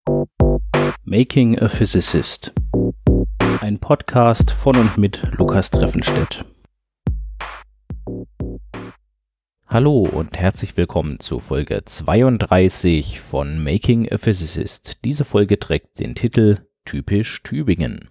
Making a Physicist. Ein Podcast von und mit Lukas Treffenstedt. Hallo und herzlich willkommen zu Folge 32 von Making a Physicist. Diese Folge trägt den Titel Typisch Tübingen.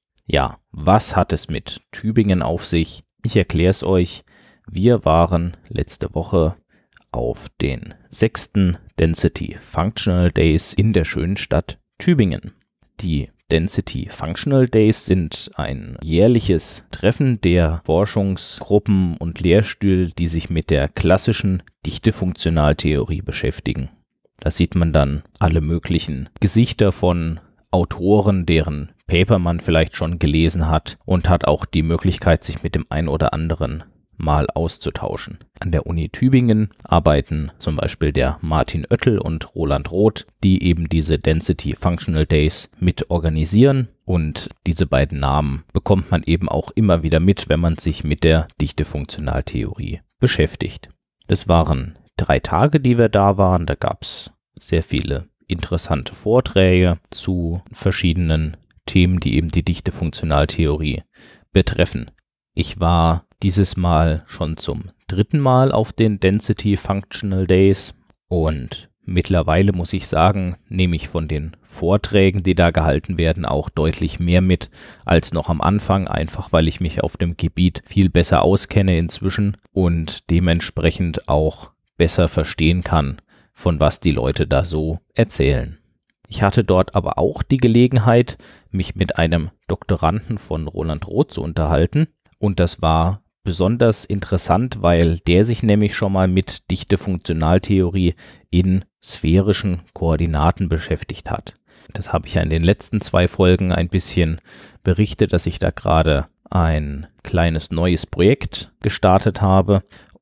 Ja, was hat es mit Tübingen auf sich? Ich erkläre es euch. Wir waren letzte Woche auf den 6. Density Functional Days in der schönen Stadt Tübingen. Die Density Functional Days sind ein jährliches Treffen der Forschungsgruppen und Lehrstühle, die sich mit der klassischen Dichtefunktionaltheorie beschäftigen. Da sieht man dann alle möglichen Gesichter von Autoren, deren Paper man vielleicht schon gelesen hat, und hat auch die Möglichkeit, sich mit dem ein oder anderen mal auszutauschen. An der Uni Tübingen arbeiten zum Beispiel der Martin Oettel und Roland Roth, die eben diese Density Functional Days mit organisieren, und diese beiden Namen bekommt man eben auch immer wieder mit, wenn man sich mit der Dichtefunktionaltheorie beschäftigt. Es waren 3 Tage, die wir da waren. Da gab es sehr viele interessante Vorträge zu verschiedenen Themen, die eben die Dichtefunktionaltheorie betreffen. Ich war dieses Mal schon zum 3. Mal auf den Density Functional Days und mittlerweile muss ich sagen, nehme ich von den Vorträgen, die da gehalten werden, auch deutlich mehr mit als noch am Anfang, einfach weil ich mich auf dem Gebiet viel besser auskenne inzwischen und dementsprechend auch besser verstehen kann, von was die Leute da so erzählen. Ich hatte dort aber auch die Gelegenheit, mich mit einem Doktoranden von Roland Roth zu unterhalten, und das war besonders interessant, weil der sich nämlich schon mal mit Dichtefunktionaltheorie in sphärischen Koordinaten beschäftigt hat. Das habe ich ja in den letzten 2 Folgen ein bisschen berichtet, dass ich da gerade ein kleines neues Projekt gestartet habe,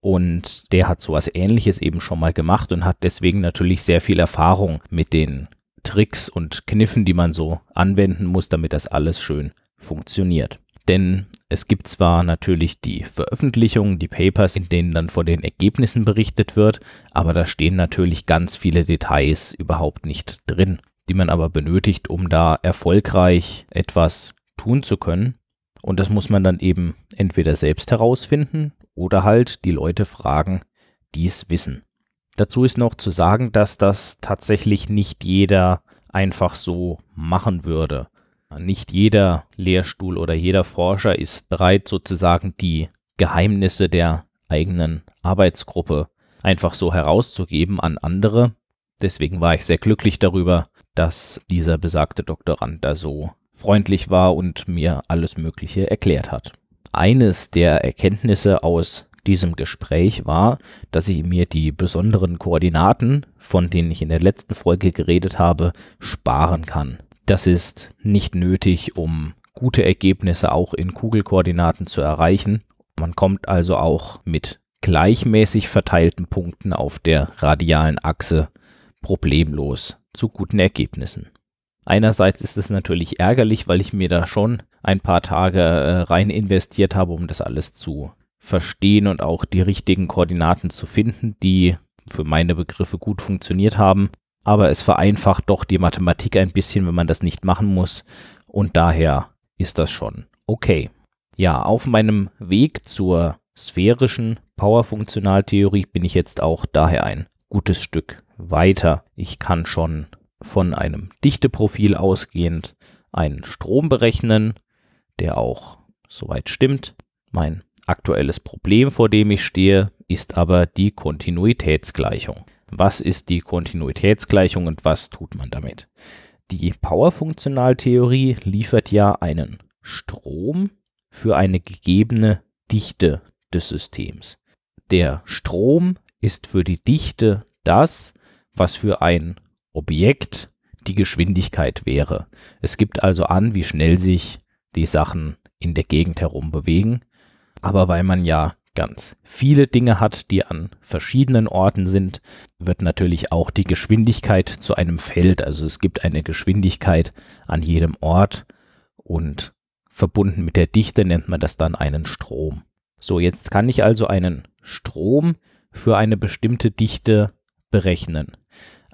und der hat sowas Ähnliches eben schon mal gemacht und hat deswegen natürlich sehr viel Erfahrung mit den Tricks und Kniffen, die man so anwenden muss, damit das alles schön funktioniert. Denn es gibt zwar natürlich die Veröffentlichungen, die Papers, in denen dann von den Ergebnissen berichtet wird, aber da stehen natürlich ganz viele Details überhaupt nicht drin, die man aber benötigt, um da erfolgreich etwas tun zu können. Und das muss man dann eben entweder selbst herausfinden oder halt die Leute fragen, die es wissen. Dazu ist noch zu sagen, dass das tatsächlich nicht jeder einfach so machen würde. Nicht jeder Lehrstuhl oder jeder Forscher ist bereit, sozusagen die Geheimnisse der eigenen Arbeitsgruppe einfach so herauszugeben an andere. Deswegen war ich sehr glücklich darüber, dass dieser besagte Doktorand da so freundlich war und mir alles Mögliche erklärt hat. Eines der Erkenntnisse aus diesem Gespräch war, dass ich mir die besonderen Koordinaten, von denen ich in der letzten Folge geredet habe, sparen kann. Das ist nicht nötig, um gute Ergebnisse auch in Kugelkoordinaten zu erreichen. Man kommt also auch mit gleichmäßig verteilten Punkten auf der radialen Achse problemlos zu guten Ergebnissen. Einerseits ist es natürlich ärgerlich, weil ich mir da schon ein paar Tage rein investiert habe, um das alles zu verstehen und auch die richtigen Koordinaten zu finden, die für meine Begriffe gut funktioniert haben. Aber es vereinfacht doch die Mathematik ein bisschen, wenn man das nicht machen muss, und daher ist das schon okay. Ja, auf meinem Weg zur sphärischen Powerfunktionaltheorie bin ich jetzt auch daher ein gutes Stück weiter. Ich kann schon von einem Dichteprofil ausgehend einen Strom berechnen, der auch soweit stimmt. Mein aktuelles Problem, vor dem ich stehe, ist aber die Kontinuitätsgleichung. Was ist die Kontinuitätsgleichung und was tut man damit? Die Powerfunktionaltheorie liefert ja einen Strom für eine gegebene Dichte des Systems. Der Strom ist für die Dichte das, was für ein Objekt die Geschwindigkeit wäre. Es gibt also an, wie schnell sich die Sachen in der Gegend herum bewegen. Aber weil man ja ganz viele Dinge hat, die an verschiedenen Orten sind, wird natürlich auch die Geschwindigkeit zu einem Feld. Also es gibt eine Geschwindigkeit an jedem Ort und verbunden mit der Dichte nennt man das dann einen Strom. So, jetzt kann ich also einen Strom für eine bestimmte Dichte berechnen.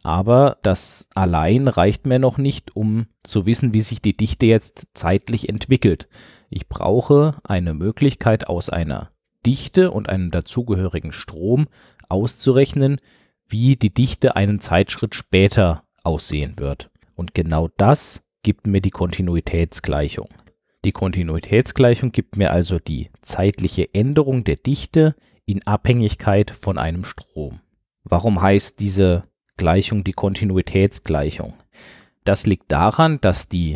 Aber das allein reicht mir noch nicht, um zu wissen, wie sich die Dichte jetzt zeitlich entwickelt. Ich brauche eine Möglichkeit, aus einer Dichte und einem dazugehörigen Strom auszurechnen, wie die Dichte einen Zeitschritt später aussehen wird. Und genau das gibt mir die Kontinuitätsgleichung. Die Kontinuitätsgleichung gibt mir also die zeitliche Änderung der Dichte in Abhängigkeit von einem Strom. Warum heißt diese Gleichung die Kontinuitätsgleichung? Das liegt daran, dass die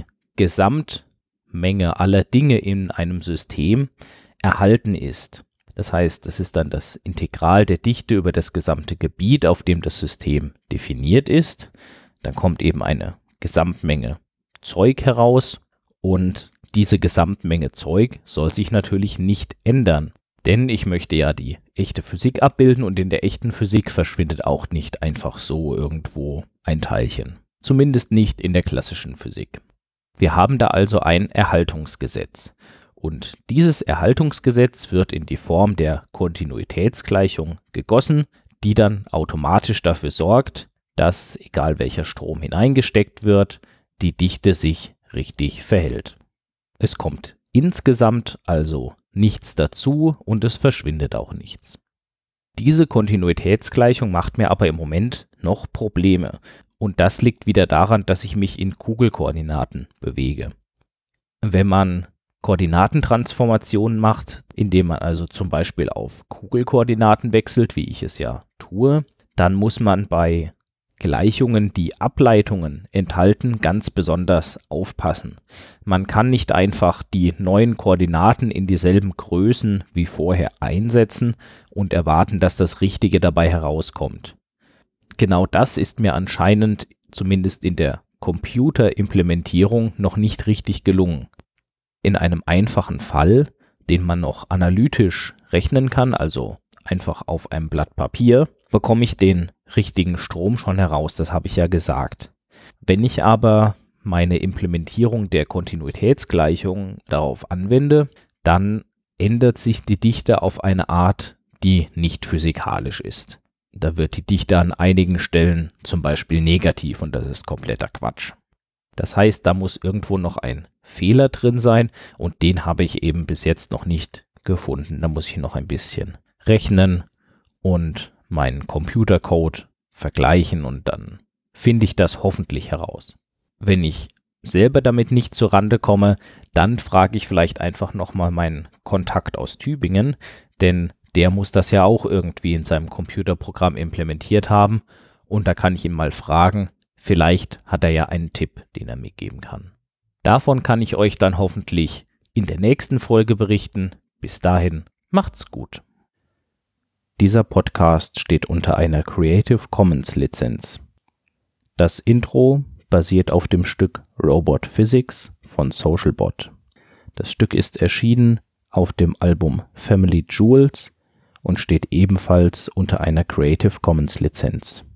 Gesamtmenge aller Dinge in einem System erhalten ist. Das heißt, es ist dann das Integral der Dichte über das gesamte Gebiet, auf dem das System definiert ist. Dann kommt eben eine Gesamtmenge Zeug heraus und diese Gesamtmenge Zeug soll sich natürlich nicht ändern, denn ich möchte ja die echte Physik abbilden und in der echten Physik verschwindet auch nicht einfach so irgendwo ein Teilchen. Zumindest nicht in der klassischen Physik. Wir haben da also ein Erhaltungsgesetz und dieses Erhaltungsgesetz wird in die Form der Kontinuitätsgleichung gegossen, die dann automatisch dafür sorgt, dass, egal welcher Strom hineingesteckt wird, die Dichte sich richtig verhält. Es kommt insgesamt also nichts dazu und es verschwindet auch nichts. Diese Kontinuitätsgleichung macht mir aber im Moment noch Probleme und das liegt wieder daran, dass ich mich in Kugelkoordinaten bewege. Wenn man Koordinatentransformationen macht, indem man also zum Beispiel auf Kugelkoordinaten wechselt, wie ich es ja tue, dann muss man bei Gleichungen, die Ableitungen enthalten, ganz besonders aufpassen. Man kann nicht einfach die neuen Koordinaten in dieselben Größen wie vorher einsetzen und erwarten, dass das Richtige dabei herauskommt. Genau das ist mir anscheinend, zumindest in der Computerimplementierung, noch nicht richtig gelungen. In einem einfachen Fall, den man noch analytisch rechnen kann, also einfach auf einem Blatt Papier, bekomme ich den richtigen Strom schon heraus, das habe ich ja gesagt. Wenn ich aber meine Implementierung der Kontinuitätsgleichung darauf anwende, dann ändert sich die Dichte auf eine Art, die nicht physikalisch ist. Da wird die Dichte an einigen Stellen zum Beispiel negativ und das ist kompletter Quatsch. Das heißt, da muss irgendwo noch ein Fehler drin sein und den habe ich eben bis jetzt noch nicht gefunden. Da muss ich noch ein bisschen rechnen und meinen Computercode vergleichen und dann finde ich das hoffentlich heraus. Wenn ich selber damit nicht zurande komme, dann frage ich vielleicht einfach nochmal meinen Kontakt aus Tübingen, denn der muss das ja auch irgendwie in seinem Computerprogramm implementiert haben und da kann ich ihn mal fragen, vielleicht hat er ja einen Tipp, den er mir geben kann. Davon kann ich euch dann hoffentlich in der nächsten Folge berichten. Bis dahin, macht's gut. Dieser Podcast steht unter einer Creative Commons Lizenz. Das Intro basiert auf dem Stück Robot Physics von Socialbot. Das Stück ist erschienen auf dem Album Family Jewels und steht ebenfalls unter einer Creative Commons Lizenz.